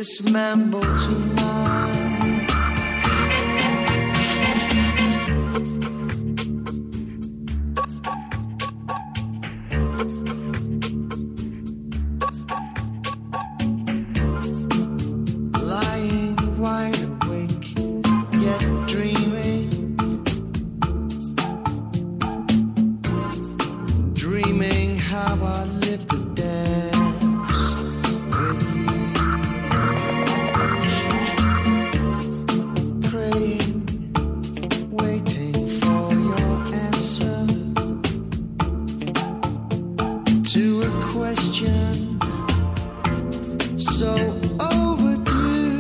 this mambo tonight. Lying wide awake, yet dreaming, dreaming how I live to dance with you, praying, waiting for your answer to a question so overdue.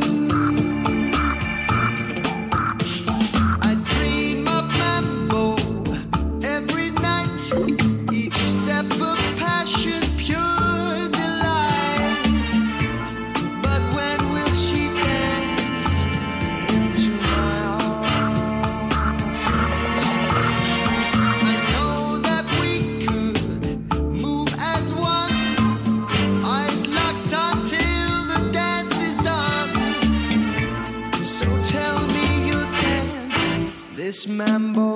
I dream of mambo every night, each step of passion, pure delight. But when will she dance into my arms? I know that we could move as one, eyes locked until the dance is done. So tell me you'll dance this mambo